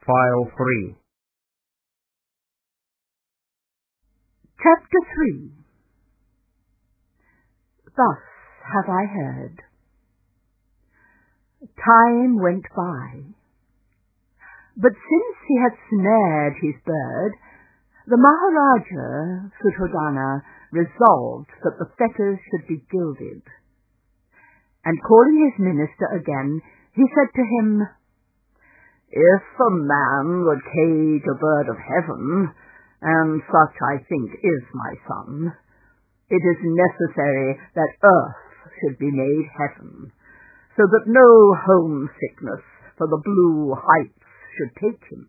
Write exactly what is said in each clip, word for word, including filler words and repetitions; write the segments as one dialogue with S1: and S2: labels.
S1: File three.
S2: Chapter three. Thus have I heard. Time went by, but since he had snared his bird, the Maharaja Suddhodana resolved that the fetters should be gilded. And calling his minister again, he said to him, "If a man would cage a bird of heaven, and such I think is my son, it is necessary that earth should be made heaven, so that no homesickness for the blue heights should take him.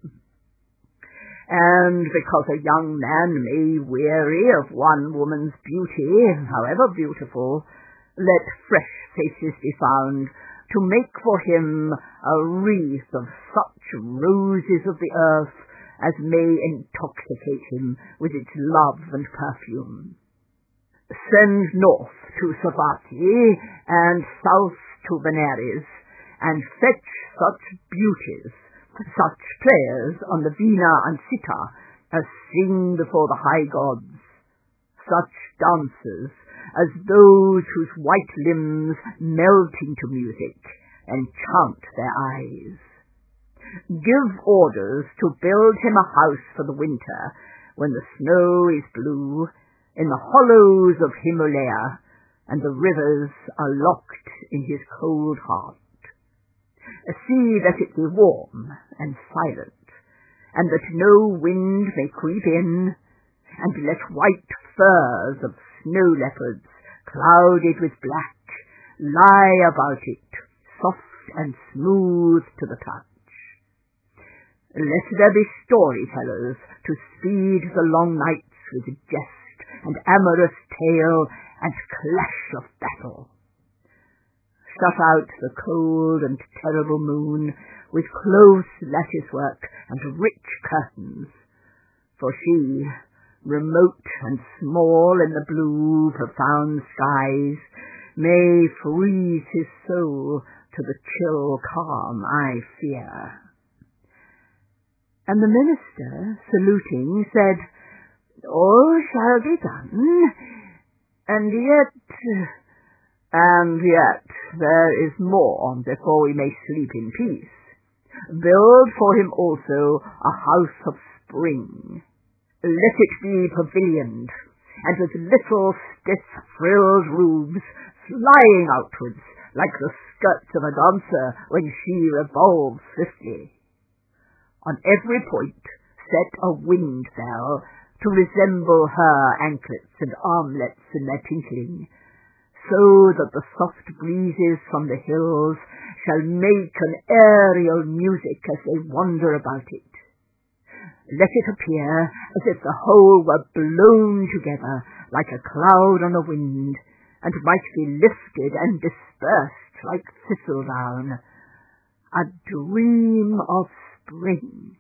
S2: And because a young man may weary of one woman's beauty, however beautiful, let fresh faces be found to make for him a wreath of such roses of the earth as may intoxicate him with its love and perfume. Send north to Savatthi and south to Benares, and fetch such beauties, such players on the Veena and Sitar as sing before the high gods, such dancers as those whose white limbs melt into music enchant their eyes. Give orders to build him a house for the winter, when the snow is blue, in the hollows of Himalaya, and the rivers are locked in his cold heart. See that it be warm and silent, and that no wind may creep in, and let white furs of snow leopards, clouded with black, lie about it, soft and smooth to the touch. Let there be storytellers to speed the long nights with jest and amorous tale and clash of battle. Shut out the cold and terrible moon with close lattice-work and rich curtains, for she, remote and small in the blue, profound skies, may freeze his soul to the chill calm I fear." And the minister, saluting, said, "All shall be done, and yet, and yet there is more before we may sleep in peace. Build for him also a house of spring. Let it be pavilioned, and with little stiff-frilled roofs flying outwards like the skirts of a dancer when she revolves swiftly. On every point set a wind bell to resemble her anklets and armlets in their tinkling, so that the soft breezes from the hills shall make an aerial music as they wander about it. Let it appear as if the whole were blown together like a cloud on the wind, and might be lifted and dispersed like thistledown, a dream of spring."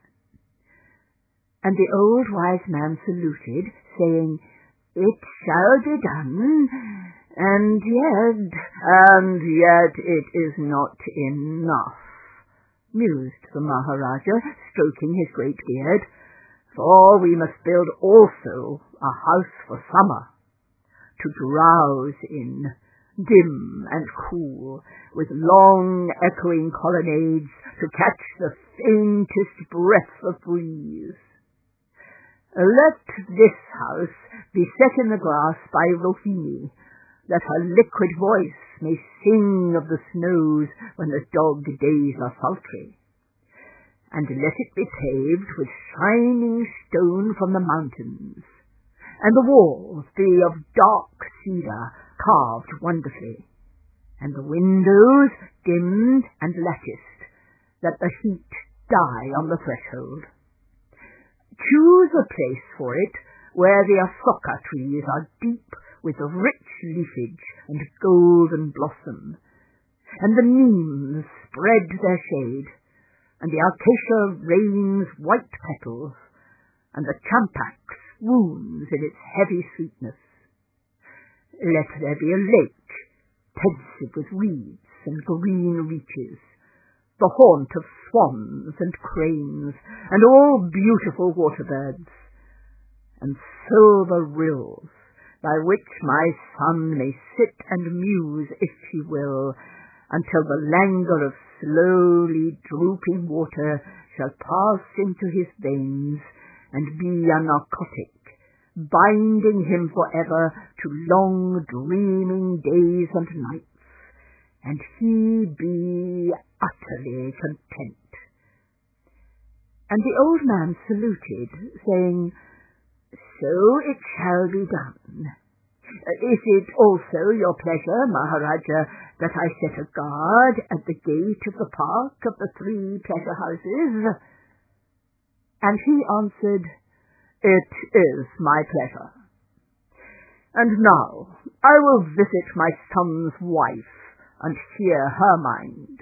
S2: And the old wise man saluted, saying, "It shall be done, and yet, and yet it is not enough," mused the Maharaja, stroking his great beard, "for we must build also a house for summer, to drowse in, dim and cool, with long echoing colonnades to catch the faintest breath of breeze. Let this house be set in the grass by Rohini, that her liquid voice may sing of the snows when the dog days are sultry. And let it be paved with shining stone from the mountains, and the walls be of dark cedar carved wonderfully, and the windows dimmed and latticed, that the heat die on the threshold. Choose a place for it where the asoka trees are deep with rich leafage and golden blossom, and the neems spread their shade, and the acacia rains white petals, and the champak swoons in its heavy sweetness. Let there be a lake, pensive with reeds and green reaches, the haunt of swans and cranes, and all beautiful water-birds, and silver rills, by which my son may sit and muse, if he will, until the languor of slowly drooping water shall pass into his veins, and be a narcotic, binding him forever to long dreaming days and nights, and he be utterly content. And the old man saluted, saying, So it shall be done. Is it also your pleasure, Maharaja, that I set a guard at the gate of the park of the three pleasure houses? And he answered, It is my pleasure. And now I will visit my son's wife and hear her mind.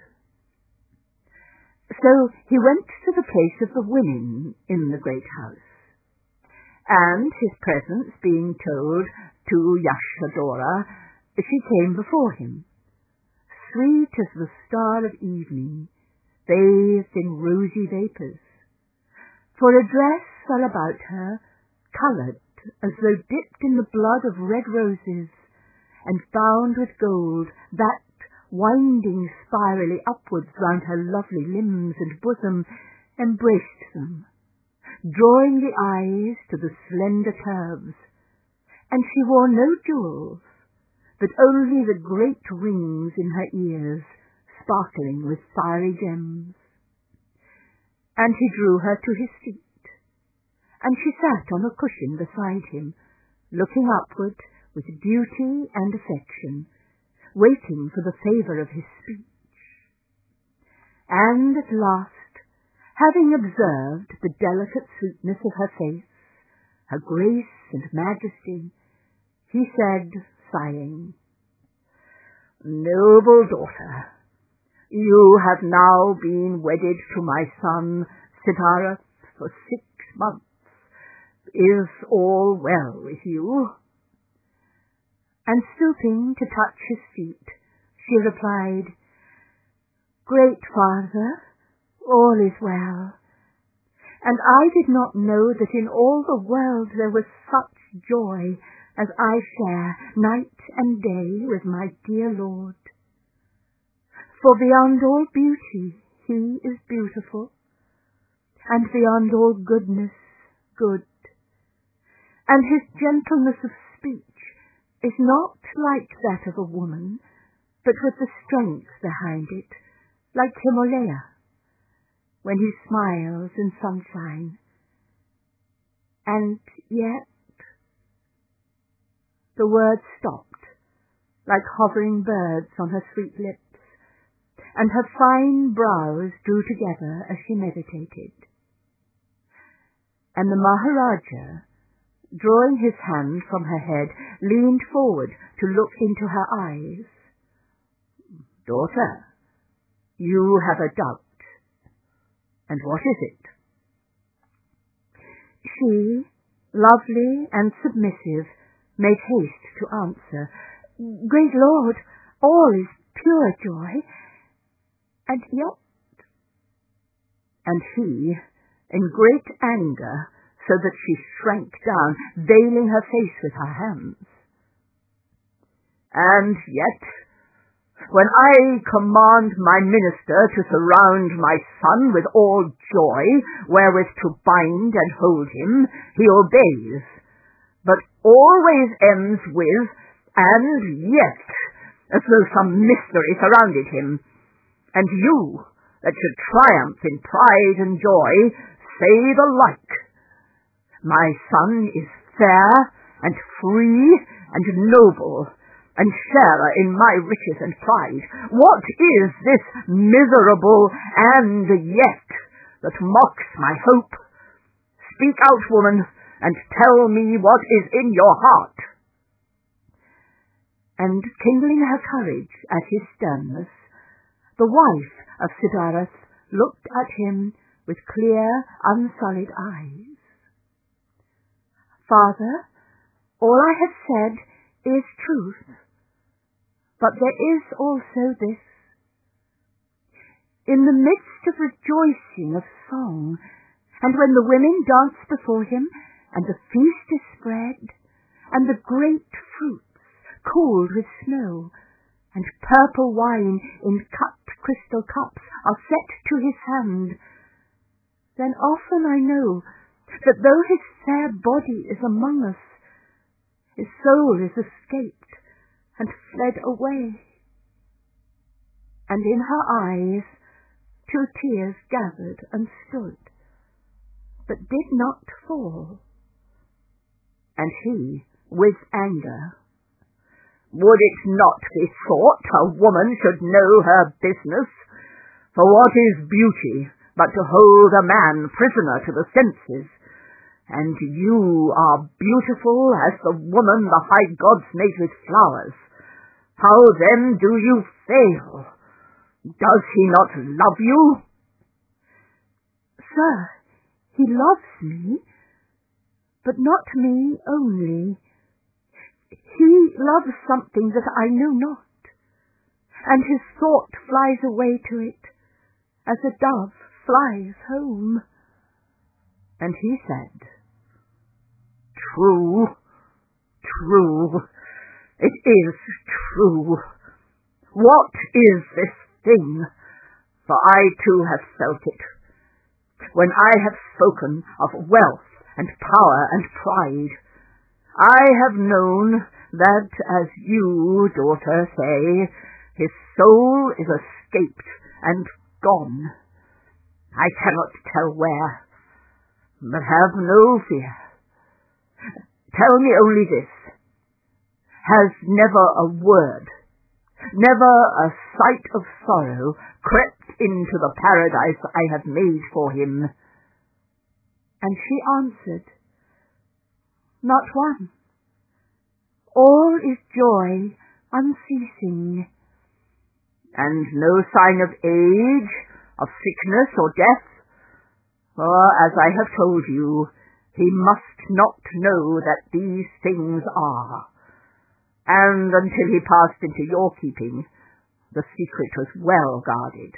S2: So he went to the place of the women in the great house, and his presence being told to Yashodhara, she came before him, sweet as the star of evening, bathed in rosy vapours. For a dress fell about her, coloured as though dipped in the blood of red roses, and bound with gold, that, winding spirally upwards round her lovely limbs and bosom, embraced them, drawing the eyes to the slender curves, and she wore no jewels, but only the great rings in her ears, sparkling with fiery gems. And he drew her to his feet, and she sat on a cushion beside him, looking upward with beauty and affection, waiting for the favour of his speech. And at last, having observed the delicate sweetness of her face, her grace and majesty, he said, sighing, Noble daughter, you have now been wedded to my son Siddhartha for six months. Is all well with you? And stooping to touch his feet, she replied, Great Father, all is well, and I did not know that in all the world there was such joy as I share night and day with my dear Lord. For beyond all beauty he is beautiful, and beyond all goodness good, and his gentleness of speech is not like that of a woman, but with the strength behind it, like Himalaya, when he smiles in sunshine. And yet the words stopped, like hovering birds on her sweet lips, and her fine brows drew together as she meditated. And the Maharaja, drawing his hand from her head, leaned forward to look into her eyes. Daughter, you have a doubt. And what is it? She, lovely and submissive, made haste to answer, Great Lord, all is pure joy, and yet... And he, in great anger, so that she shrank down, veiling her face with her hands. And yet, when I command my minister to surround my son with all joy, wherewith to bind and hold him, he obeys, but always ends with, and yet, as though some mystery surrounded him. And you, that should triumph in pride and joy, say the like. My son is fair and free and noble, and sharer in my riches and pride. What is this miserable and yet that mocks my hope? Speak out, woman, and tell me what is in your heart. And kindling her courage at his sternness, the wife of Siddhartha looked at him with clear, unsullied eyes. Father, all I have said is truth, but there is also this. in the midst of rejoicing of song, and when the women dance before him, and the feast is spread, and the great fruits cooled with snow, and purple wine in cupped crystal cups are set to his hand, then often I know that though his fair body is among us, his soul is escaped and fled away. And in her eyes two tears gathered and stood, but did not fall. And he, with anger, would it not be thought a woman should know her business? For what is beauty but to hold a man prisoner to the senses? And you are beautiful as the woman the high gods made with flowers. How then do you fail? Does he not love you? Sir, he loves me, but not me only. He loves something that I know not, and his thought flies away to it, as a dove flies home. And he said, True, true, it is true. What is this thing? For I too have felt it, when I have spoken of wealth and power and pride. I have known that, as you, daughter, say, his soul is escaped and gone. I cannot tell where, but have no fear. Tell me only this: has never a word, never a sight of sorrow crept into the paradise I have made for him? And she answered, Not one. All is joy unceasing, and no sign of age, of sickness or death, for, as I have told you, he must not know that these things are, and until he passed into your keeping, the secret was well guarded.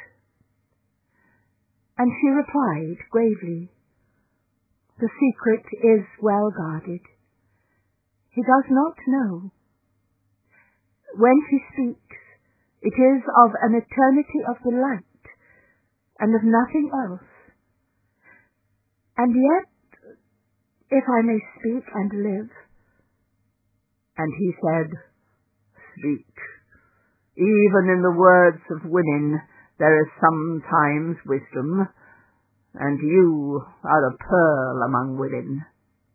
S2: And she replied gravely, The secret is well guarded. He does not know. When he speaks, it is of an eternity of delight, and of nothing else. And yet, if I may speak and live. And he said, Speak. Even in the words of women there is sometimes wisdom, and you are a pearl among women.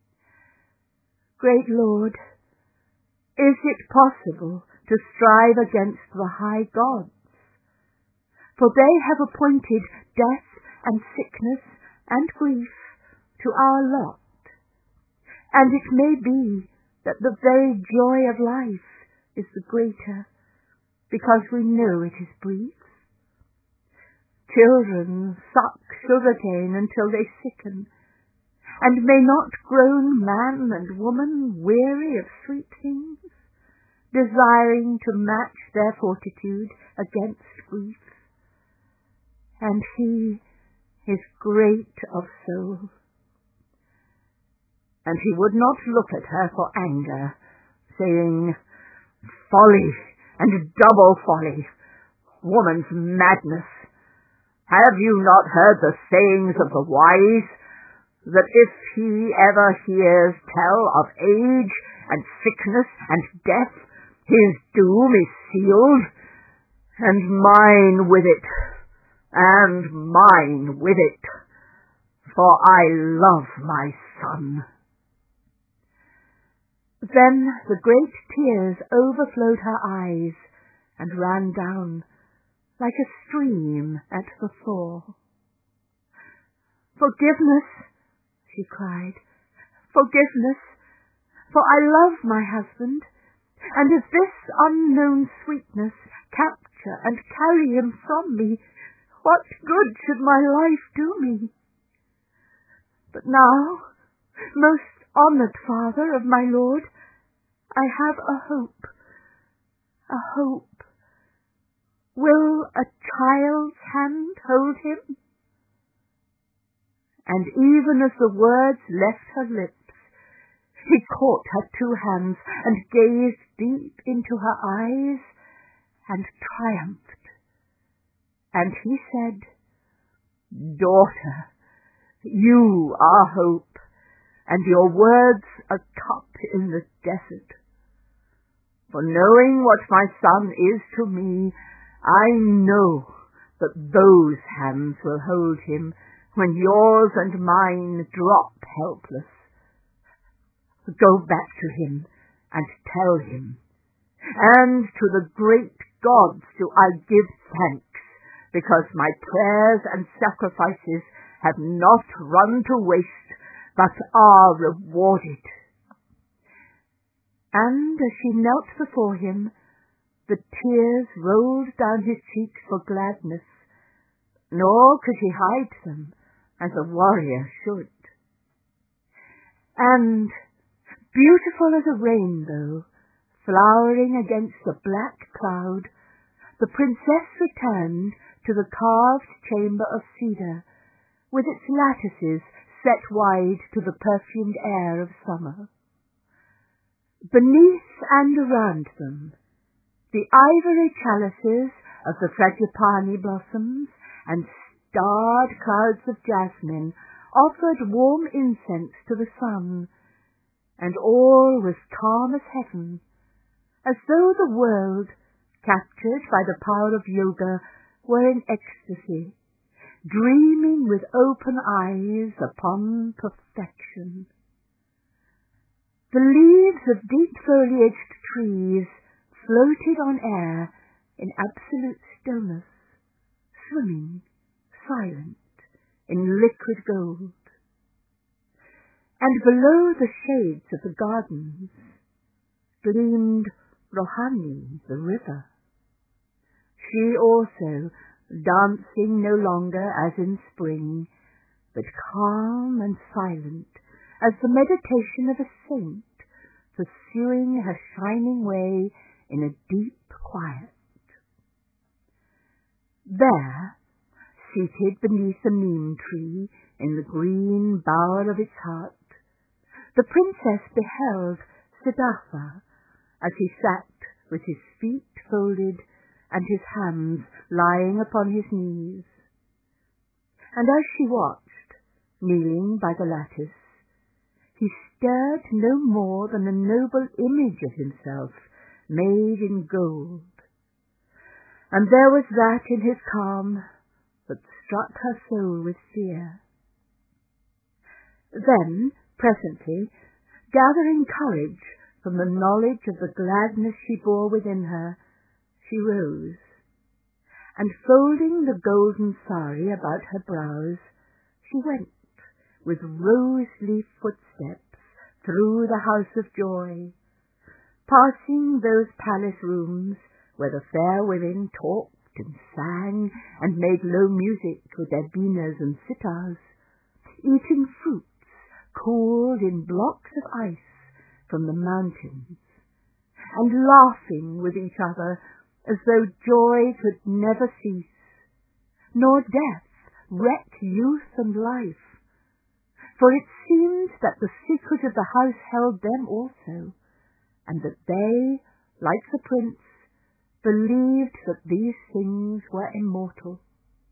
S2: Great Lord, is it possible to strive against the high gods? For they have appointed death and sickness and grief to our lot, and it may be that the very joy of life is the greater, because we know it is brief. Children suck sugar-cane until they sicken, and may not grown man and woman weary of sweet things, desiring to match their fortitude against grief? And he is great of soul. And he would not look at her for anger, saying, Folly and double folly, woman's madness. Have you not heard the sayings of the wise, that if he ever hears tell of age and sickness and death, his doom is sealed, and mine with it, and mine with it, for I love my son. Then the great tears overflowed her eyes, and ran down like a stream at the thaw. Forgiveness, she cried, forgiveness, for I love my husband, and if this unknown sweetness capture and carry him from me, what good should my life do me? But now, most honoured father of my lord, I have a hope, a hope, Will a child's hand hold him? And even as the words left her lips, he caught her two hands and gazed deep into her eyes and triumphed. And he said, "Daughter, you are hope, and your words a cup in the desert. For knowing what my son is to me, I know that those hands will hold him when yours and mine drop helpless. Go back to him and tell him, and to the great gods do I give thanks, because my prayers and sacrifices have not run to waste, but are rewarded." And as she knelt before him, the tears rolled down his cheeks for gladness, nor could he hide them, as a warrior should. And, beautiful as a rainbow, flowering against a black cloud, the princess returned to the carved chamber of cedar, with its lattices set wide to the perfumed air of summer. Beneath and around them, the ivory chalices of the frangipani blossoms and starred clouds of jasmine offered warm incense to the sun, and all was calm as heaven, as though the world, captured by the power of yoga, were in ecstasy, dreaming with open eyes upon perfection. The leaves of deep-foliaged trees floated on air in absolute stillness, swimming, silent, in liquid gold. And below the shades of the gardens gleamed Rohani, the river. She also, dancing no longer as in spring, but calm and silent as the meditation of a saint, pursuing her shining way in a deep quiet. There, seated beneath a neem tree in the green bower of its heart, the princess beheld Siddhartha as he sat with his feet folded and his hands lying upon his knees. And as she watched, kneeling by the lattice, he stirred no more than a noble image of himself made in gold. And there was that in his calm that struck her soul with fear. Then, presently, gathering courage from the knowledge of the gladness she bore within her, she rose, and folding the golden sari about her brows, she went with rose-leaf footsteps through the house of joy, passing those palace rooms where the fair women talked and sang and made low music with their beenas and sitars, eating fruits cooled in blocks of ice from the mountains, and laughing with each other as though joy could never cease, nor death wreck youth and life. For it seemed that the secret of the house held them also, and that they, like the prince, believed that these things were immortal.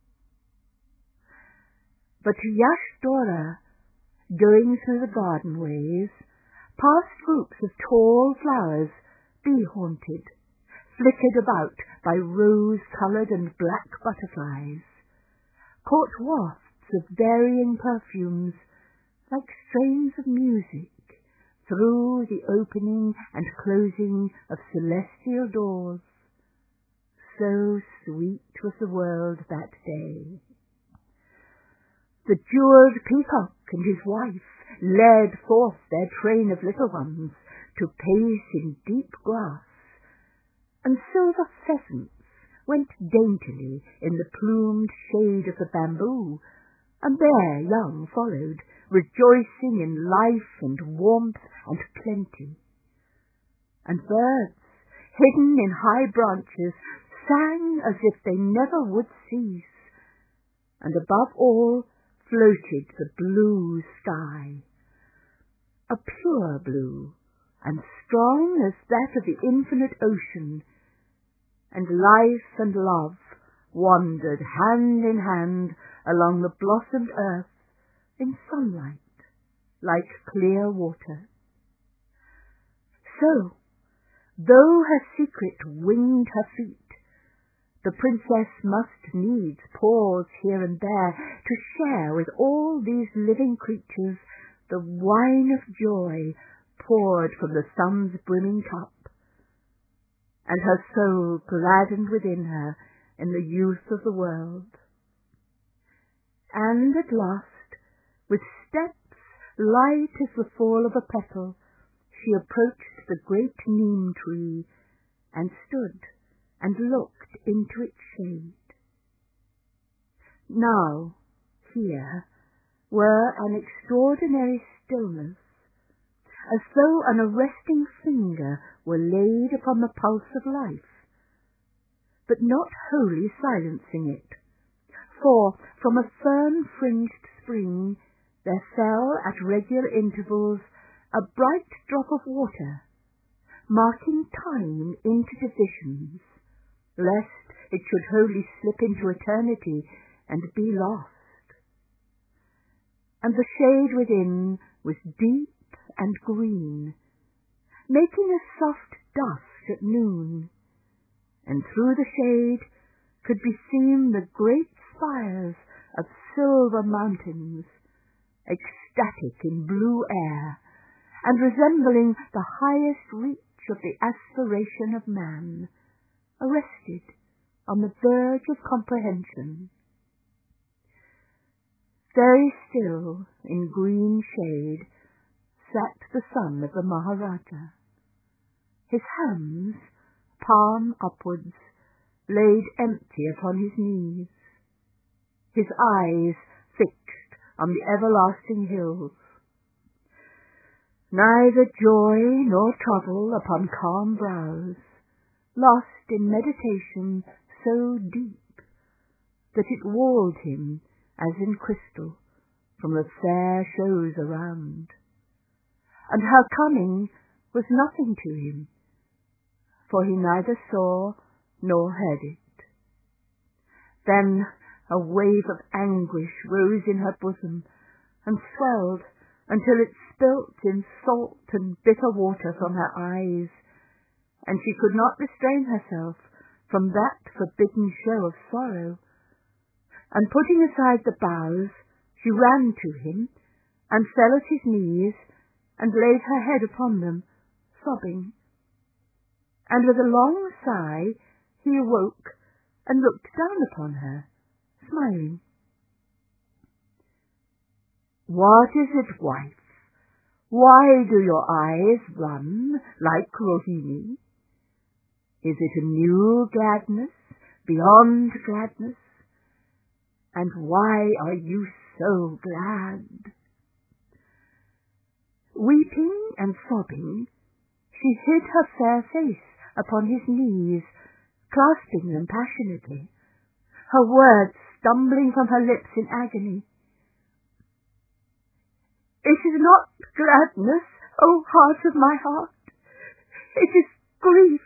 S2: But Yashdora, going through the garden ways, past groups of tall flowers, bee-haunted, flickered about by rose-coloured and black butterflies, caught wafts of varying perfumes, like strains of music, through the opening and closing of celestial doors. So sweet was the world that day. The jewelled peacock and his wife led forth their train of little ones to pace in deep grass, and silver pheasants went daintily in the plumed shade of the bamboo, and their young followed, rejoicing in life and warmth and plenty. And birds, hidden in high branches, sang as if they never would cease, and above all floated the blue sky, a pure blue, and strong as that of the infinite ocean, and life and love wandered hand in hand along the blossomed earth in sunlight, like clear water. So, though her secret winged her feet, the princess must needs pause here and there to share with all these living creatures the wine of joy poured from the sun's brimming cup, and her soul gladdened within her in the youth of the world. And at last, with steps light as the fall of a petal, she approached the great neem tree and stood and looked into its shade. Now, here were an extraordinary stillness, as though an arresting finger were laid upon the pulse of life, but not wholly silencing it, for from a fern-fringed spring there fell at regular intervals a bright drop of water, marking time into divisions, lest it should wholly slip into eternity and be lost. And the shade within was deep and green, making a soft dusk at noon, and through the shade could be seen the great spires of silver mountains, ecstatic in blue air, and resembling the highest reach of the aspiration of man, arrested on the verge of comprehension. Very still, in green shade, sat the son of the Maharaja, his hands, palm upwards, laid empty upon his knees, his eyes fixed on the everlasting hills. Neither joy nor trouble upon calm brows, lost in meditation so deep that it walled him as in crystal from the fair shows around. And her coming was nothing to him, for he neither saw nor heard it. Then a wave of anguish rose in her bosom and swelled until it spilt in salt and bitter water from her eyes, and she could not restrain herself from that forbidden show of sorrow, and putting aside the boughs, she ran to him, and fell at his knees, and laid her head upon them, sobbing. And with a long sigh he awoke, and looked down upon her, smiling. "What is it, wife? Why do your eyes run like Rohini? Is it a new gladness beyond gladness? And why are you so glad?" Weeping and sobbing, she hid her fair face upon his knees, clasping them passionately, her words stumbling from her lips in agony. "It is not gladness, O heart of my heart. It is grief."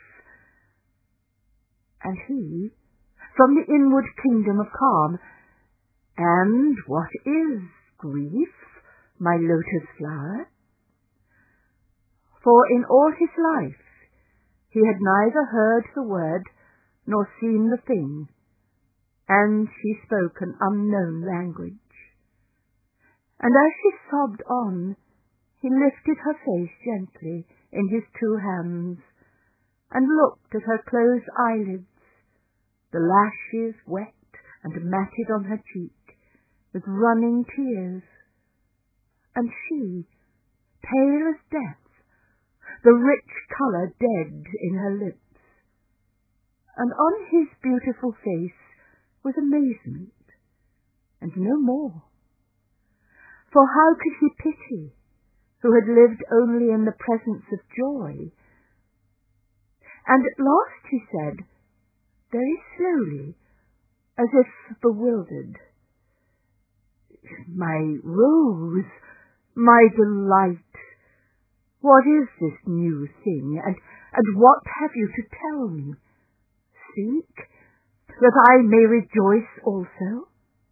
S2: And he, from the inward kingdom of calm, "And what is grief, my lotus flower?" For in all his life he had neither heard the word nor seen the thing, and she spoke an unknown language. And as she sobbed on, he lifted her face gently in his two hands, and looked at her closed eyelids, the lashes wet and matted on her cheek, with running tears, and she, pale as death, the rich colour dead in her lips, and on his beautiful face was amazement, and no more. For how could he pity, who had lived only in the presence of joy? And at last he said, very slowly, as if bewildered. "My Rose, my delight, what is this new thing, and, and what have you to tell me? Speak, that I may rejoice also."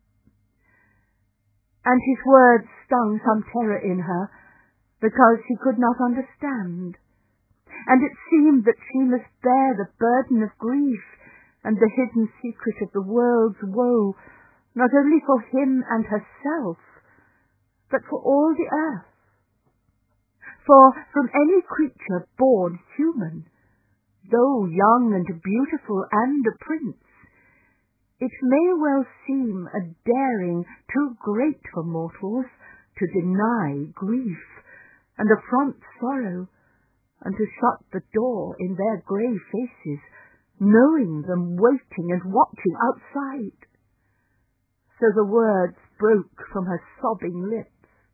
S2: And his words stung some terror in her, because she could not understand, and it seemed that she must bear the burden of grief and the hidden secret of the world's woe, not only for him and herself, but for all the earth. For from any creature born human, though young and beautiful and a prince, it may well seem a daring too great for mortals to deny grief and affront sorrow, and to shut the door in their grey faces, knowing them waiting and watching outside. So the words broke from her sobbing lips.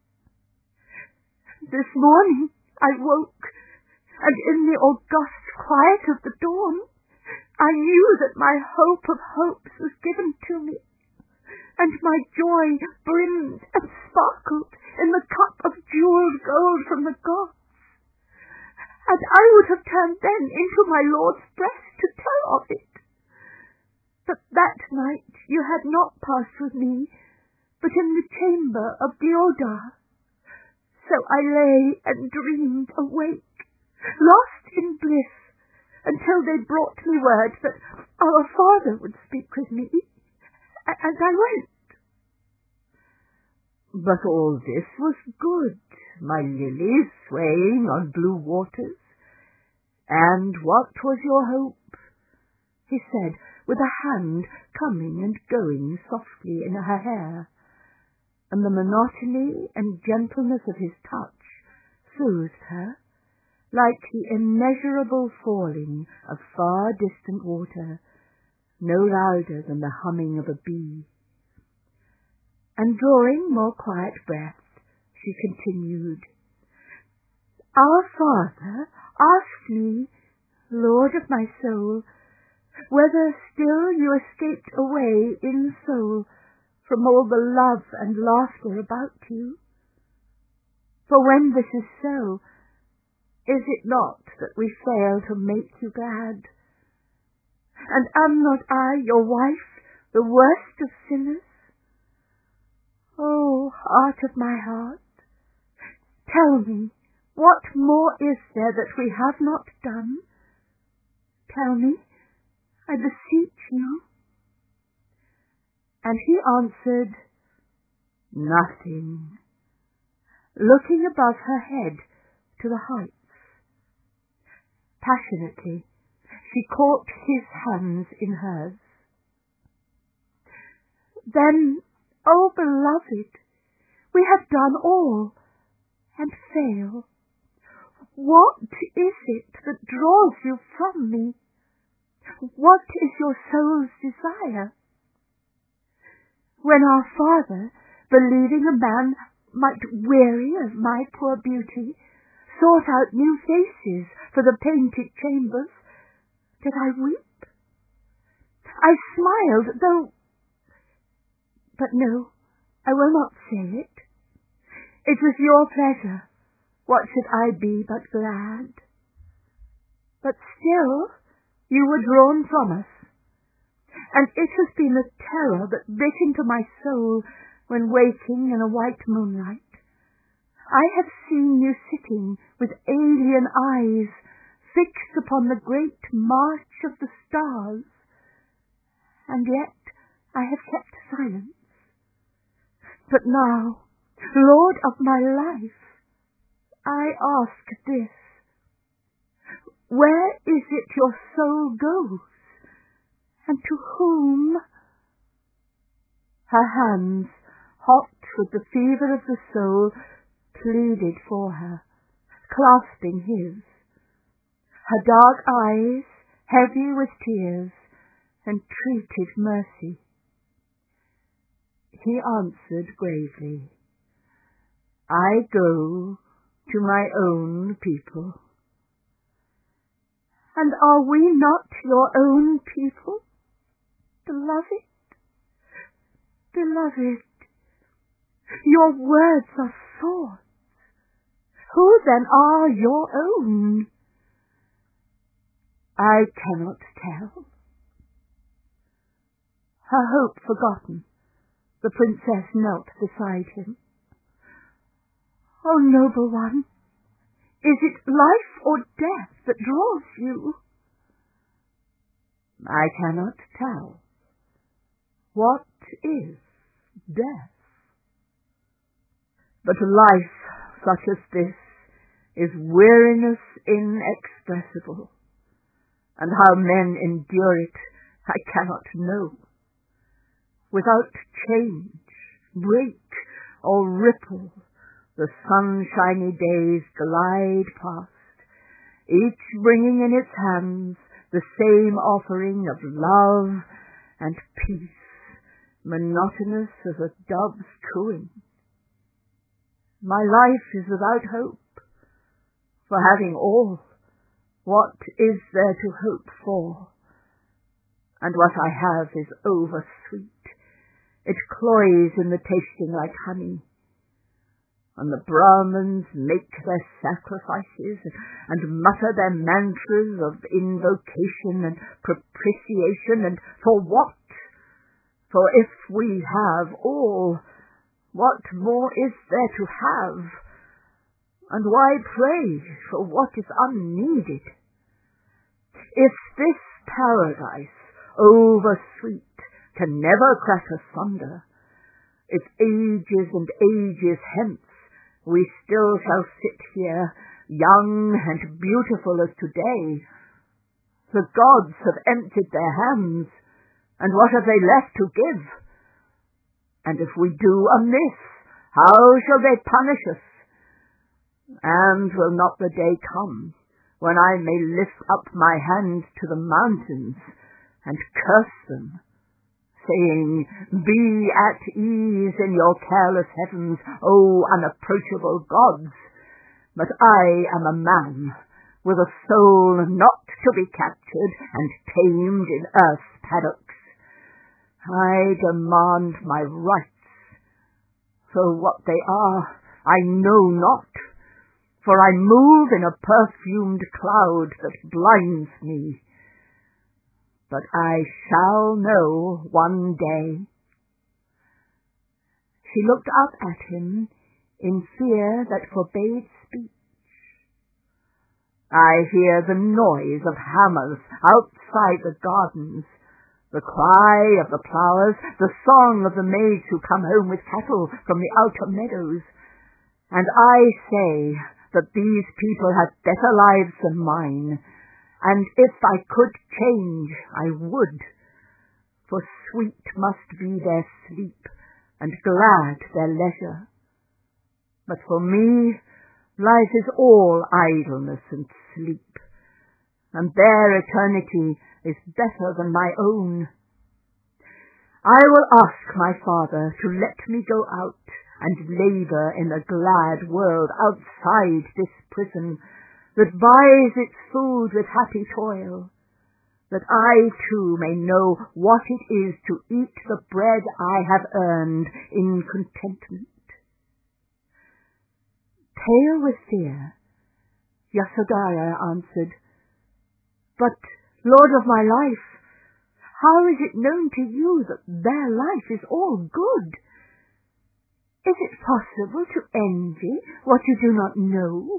S2: "This morning I woke, and in the august quiet of the dawn, I knew that my hope of hopes was given to me, and my joy brimmed and sparkled in the cup of jewelled gold from the gods. And I would have turned then into my Lord's breast to tell of it. But that night you had not passed with me, but in the chamber of Deodar. So I lay and dreamed awake, lost in bliss, until they brought me word that our Father would speak with me, and I went." "But all this was good, my lily swaying on blue waters. And what was your hope?" he said, with a hand coming and going softly in her hair, and the monotony and gentleness of his touch soothed her, like the immeasurable falling of far-distant water, no louder than the humming of a bee. And drawing more quiet breath, she continued, "Our Father asked me, Lord of my soul, whether still you escaped away in soul from all the love and laughter about you. For when this is so, is it not that we fail to make you glad? And am not I, your wife, the worst of sinners? Oh, heart of my heart, tell me, what more is there that we have not done? Tell me, I beseech you." And he answered, "Nothing," looking above her head to the heights. Passionately, she caught his hands in hers. "Then, oh beloved, we have done all, and fail. What is it that draws you from me? What is your soul's desire? When our Father, believing a man might weary of my poor beauty, sought out new faces for the painted chambers, did I weep? I smiled, though... But no, I will not say it. It was your pleasure. What should I be but glad? But still you were drawn from us, and it has been a terror that bit into my soul when waking in a white moonlight. I have seen you sitting with alien eyes fixed upon the great march of the stars, and yet I have kept silence. But now, Lord of my life, I ask this: where is it your soul goes, and to whom?" Her hands, hot with the fever of the soul, pleaded for her, clasping his. Her dark eyes, heavy with tears, entreated mercy. He answered gravely, "I go to my own people." "And are we not your own people?" Beloved, beloved, your words are thoughts. Who then are your own? I cannot tell. Her hope forgotten, the princess knelt beside him. O noble one, is it life or death that draws you? I cannot tell. What is death? But life such as this is weariness inexpressible, and how men endure it I cannot know. Without change, break, or ripple, the sunshiny days glide past, each bringing in its hands the same offering of love and peace, monotonous as a dove's cooing. My life is without hope, for having all, what is there to hope for? And what I have is over-sweet. It cloys in the tasting like honey. And the Brahmins make their sacrifices and mutter their mantras of invocation and propitiation, and for what? For if we have all, what more is there to have? And why pray for what is unneeded? If this paradise, over-sweet, can never crack asunder, if ages and ages hence we still shall sit here, young and beautiful as today, the gods have emptied their hands, and what have they left to give? And if we do amiss, how shall they punish us? And will not the day come when I may lift up my hand to the mountains and curse them, saying, Be at ease in your careless heavens, O unapproachable gods, but I am a man with a soul not to be captured and tamed in earth's paddocks. I demand my rights, for what they are I know not, for I move in a perfumed cloud that blinds me. But I shall know one day. She looked up at him in fear that forbade speech. I hear the noise of hammers outside the gardens, the cry of the ploughers, the song of the maids who come home with cattle from the outer meadows. And I say that these people have better lives than mine, and if I could change, I would, for sweet must be their sleep, and glad their leisure. But for me, life is all idleness and sleep, and their eternity is better than my own. I will ask my father to let me go out and labour in the glad world outside this prison that buys its food with happy toil, that I too may know what it is to eat the bread I have earned in contentment. Pale with fear, Yasodhara answered, But, Lord of my life, how is it known to you that their life is all good? Is it possible to envy what you do not know?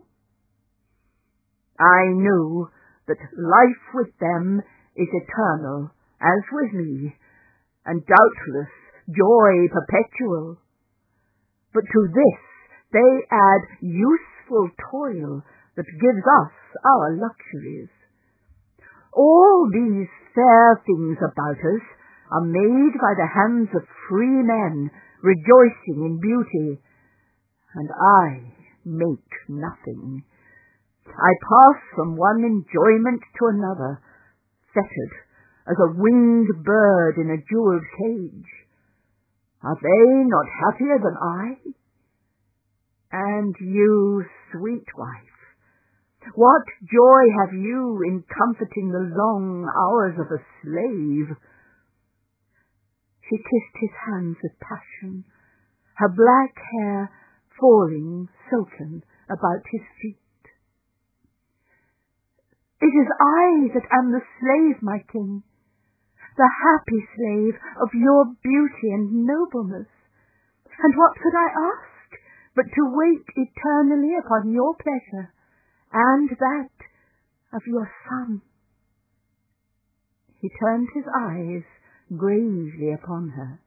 S2: I know that life with them is eternal, as with me, and doubtless joy perpetual. But to this they add useful toil that gives us our luxuries. All these fair things about us are made by the hands of free men rejoicing in beauty, and I make nothing. I pass from one enjoyment to another, fettered as a winged bird in a jeweled cage. Are they not happier than I? And you, sweet wife, what joy have you in comforting the long hours of a slave? She kissed his hands with passion, her black hair falling sullen about his feet. "It is I that am the slave, my king, the happy slave of your beauty and nobleness. And what could I ask but to wait eternally upon your pleasure and that of your son?" He turned his eyes gravely upon her.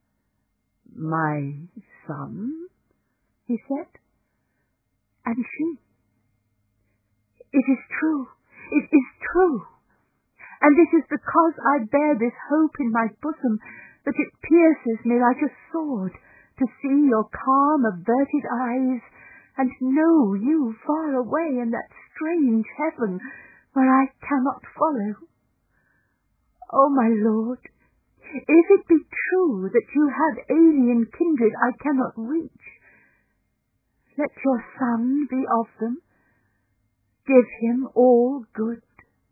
S2: "My son?" he said. And she, "It is true, it is true, and it is because I bear this hope in my bosom that it pierces me like a sword to see your calm, averted eyes, and know you far away in that strange heaven where I cannot follow. Oh, my lord, if it be true that you have alien kindred I cannot reach, let your son be of them. Give him all good."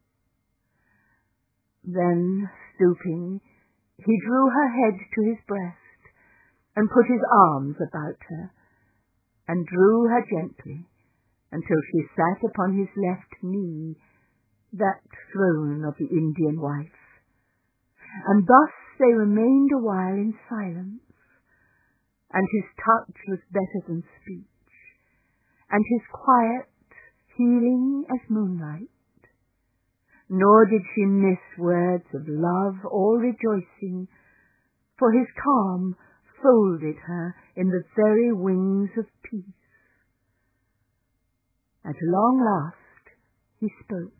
S2: Then, stooping, he drew her head to his breast and put his arms about her, and drew her gently until she sat upon his left knee, that throne of the Indian wife. And thus they remained a while in silence, and his touch was better than speech, and his quiet healing as moonlight. Nor did she miss words of love or rejoicing, for his calm folded her in the very wings of peace. At long last he spoke.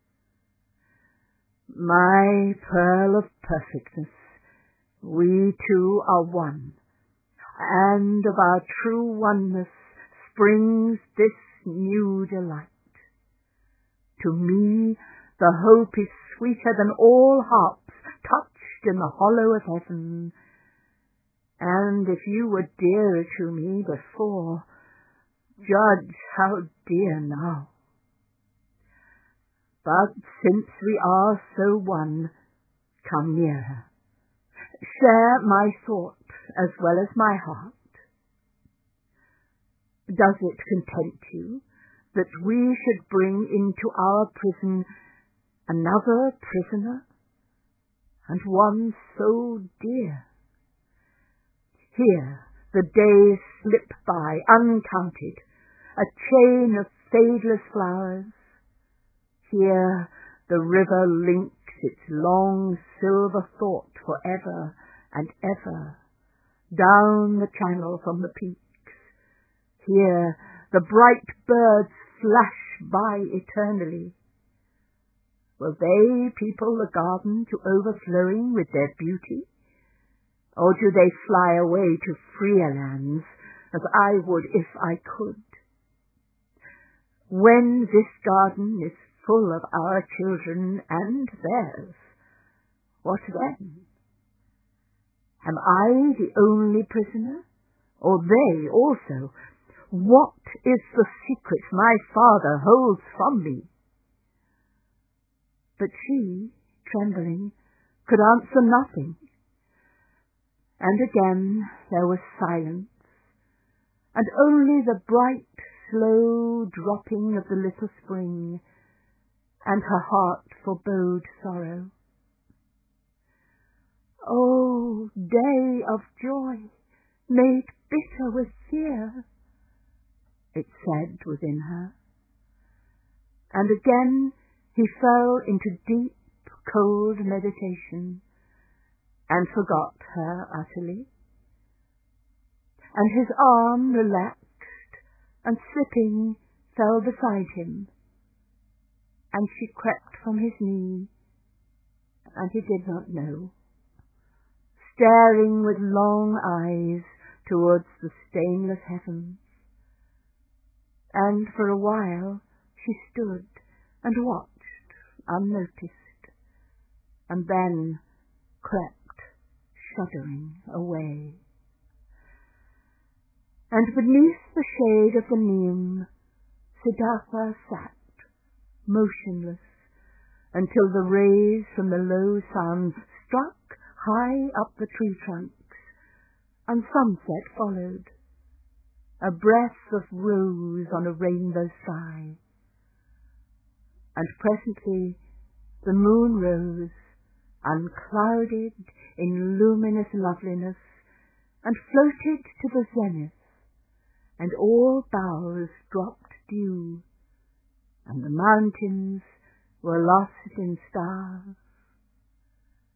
S2: "My pearl of perfectness, we two are one, and of our true oneness springs this new delight. To me the hope is sweeter than all harps touched in the hollow of heaven, and if you were dearer to me before, judge how dear now. But since we are so one, come nearer, share my thought as well as my heart. Does it content you that we should bring into our prison another prisoner, and one so dear? Here the days slip by uncounted, a chain of fadeless flowers. Here the river links its long silver thought for ever and ever down the channel from the peaks. Here the bright birds flash by eternally. Will they people the garden to overflowing with their beauty? Or do they fly away to freer lands, as I would if I could? When this garden is full of our children and theirs, what then? Am I the only prisoner, or they also? What is the secret my father holds from me?" But she, trembling, could answer nothing. And again there was silence, and only the bright, slow dropping of the little spring, and her heart forebode sorrow. "O day of joy, made bitter with fear," it said within her. And again he fell into deep, cold meditation, and forgot her utterly. And his arm relaxed, and slipping fell beside him, and she crept from his knee, and he did not know, staring with long eyes towards the stainless heavens. And for a while she stood and watched unnoticed, and then crept shuddering away. And beneath the shade of the neem Siddhartha sat, motionless, until the rays from the low sun struck high up the tree trunks, and sunset followed, a breath of rose on a rainbow sky. And presently the moon rose, unclouded in luminous loveliness, and floated to the zenith, and all boughs dropped dew, and the mountains were lost in stars.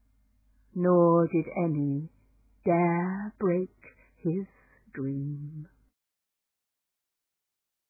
S2: Nor did any dare break his dream.